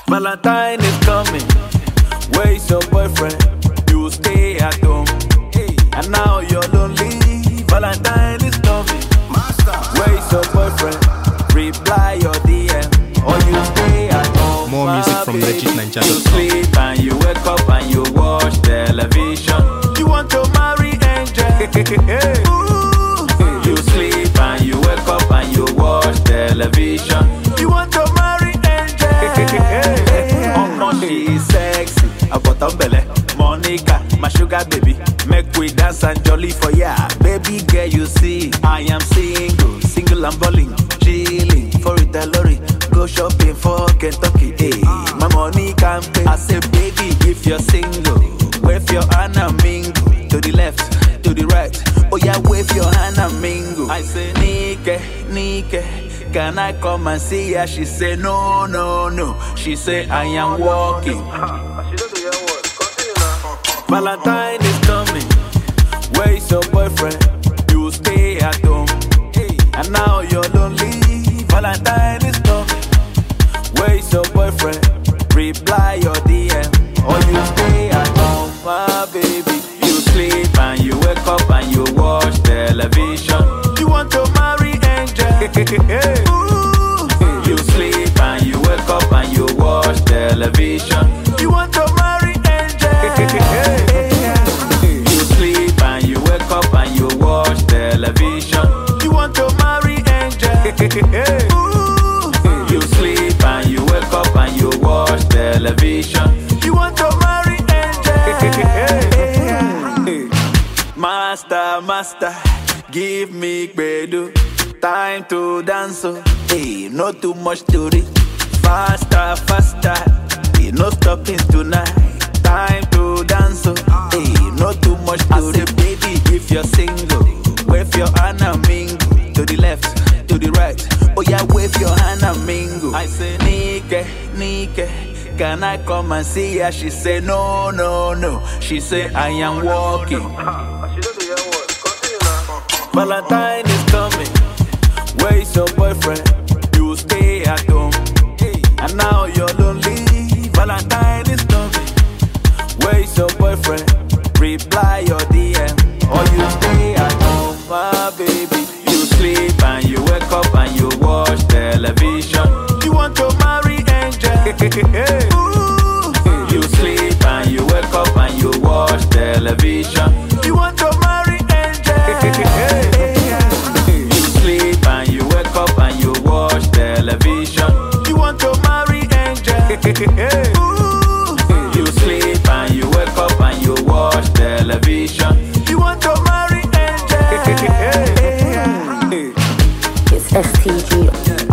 Valentine is coming. Where is your boyfriend? You stay at home. And now you're lonely. Valentine is coming. Where is your boyfriend? Reply your DM. Or you stay at home. More music from baby. legitninja.com. You sleep and you wake up and you watch television. You want to marry Angel. You sleep and you wake up and you watch television. You want to marry Angel. She is sexy, a bottom belly. Monica, my sugar baby. Make we dance and jolly for ya. Baby girl, you see, I am single and balling, chilling for it lorry. Go shopping for Kentucky, hey. My money can pay. I say, baby, if you're single, wave your hand and mingle. To the left, to the right. Oh yeah, wave your hand and mingle. I say, Nike, can I come and see ya? She say, no. She say, I am walking. Valentine is coming. Where is your boyfriend? You stay at home. And now you're lonely. Valentine is coming. Where is your boyfriend? Reply your DM. Or you stay at home, my baby. You sleep and you wake up and you watch television. You want to marry Angel. You sleep and you wake up and you watch television. You want to marry Angel. You sleep and you wake up and you watch television. You want to marry Angel. You sleep and you wake up and you watch television. You want to marry Angel. Master, give me bedu. Time to dance, hey, not too much to read. Faster, hey, no stopping tonight. Time to dance, hey, not too much to read. I say, baby, if you're single, wave your hand and mingle. To the left, to the right. Oh yeah, wave your hand and mingle. I say, Nike, can I come and see ya? She say, no. She say, I am walking. Valentine is coming. Where is your boyfriend? You stay at home. And now you're lonely. Valentine is coming. Where is your boyfriend? Reply your DM. Or you stay at home, my baby. You sleep and you wake up and you watch television. You want to marry Angel. You sleep and you wake up and you watch television. You want to marry Angel. You sleep and you wake up and you watch television. You want to marry Angel. You sleep and you wake up and you watch television. You want to marry Angel. It's STG.